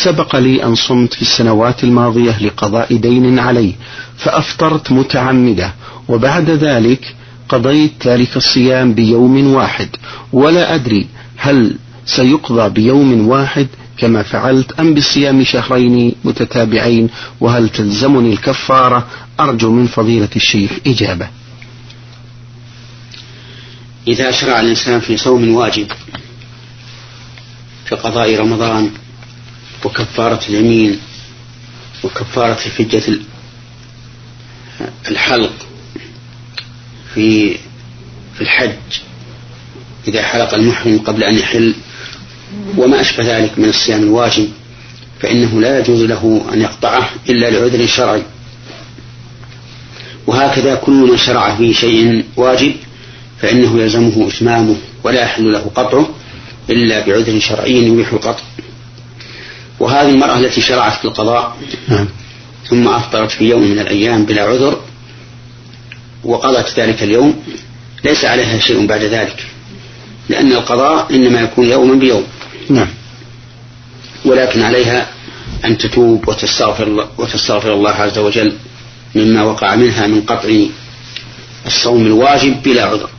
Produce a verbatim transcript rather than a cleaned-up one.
سبق لي أن صمت في السنوات الماضية لقضاء دين علي فأفطرت متعمدة، وبعد ذلك قضيت ذلك الصيام بيوم واحد، ولا أدري هل سيقضى بيوم واحد كما فعلت أم بصيام شهرين متتابعين، وهل تلزمني الكفارة؟ أرجو من فضيلة الشيخ إجابة. إذا شرع الإنسان في صوم واجب كقضاء رمضان وكفارة اليمين وكفارة فدية الحلق في في الحج إذا حلق المحرم قبل أن يحل وما أشبه ذلك من الصيام الواجب، فإنه لا يجوز له أن يقطعه إلا لعذر شرعي. وهكذا كل من شرع في شيء واجب فإنه يلزمه إتمامه ولا يحل له قطعه إلا بعذر شرعي يبيح القطع. وهذه المرأة التي شرعت في القضاء ثم أفطرت في يوم من الأيام بلا عذر وقضت ذلك اليوم ليس عليها شيء بعد ذلك، لأن القضاء إنما يكون يوما بيوم. نعم. ولكن عليها أن تتوب وتستغفر الله, وتستغفر الله عز وجل مما وقع منها من قطع الصوم الواجب بلا عذر.